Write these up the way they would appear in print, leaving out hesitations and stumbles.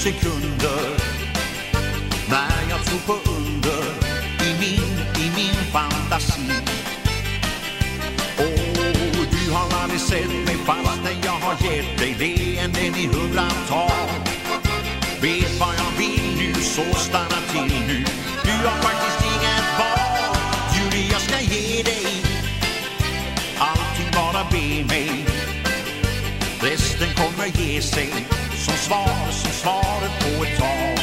sekunder när jag tror på under i min fantasi. Och du har aldrig sett mig fastän jag har gett dig leenden i hundratal. Vet vad jag vill nu, så stanna till nu. Du har faktiskt inget val. Julie, jag ska ge dig allting, bara be mig. Resten kommer ge sig som svaret på ett tag.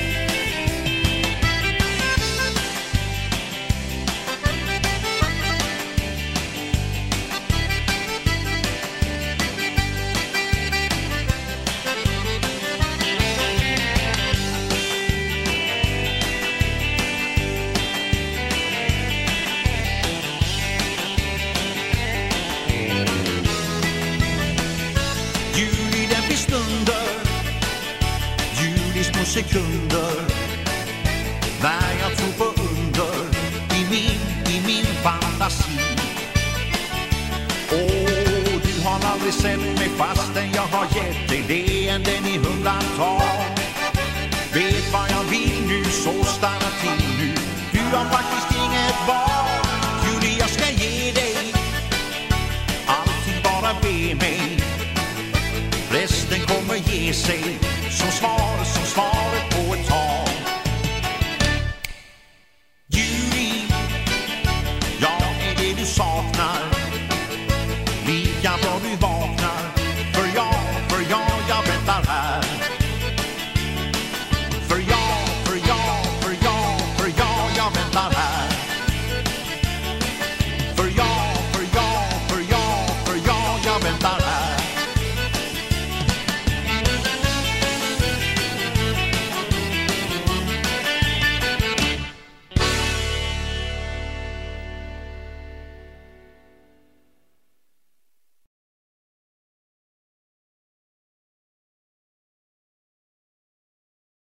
Sekunder när jag tror på under i min fantasi. Och du har aldrig sett mig fastän jag har gett dig leenden i hundratal. Vet vad jag vill nu, så stanna till nu. Du har faktiskt inget val. Julie, jag ska ge dig allting, bara be mig. Resten kommer ge sig som svar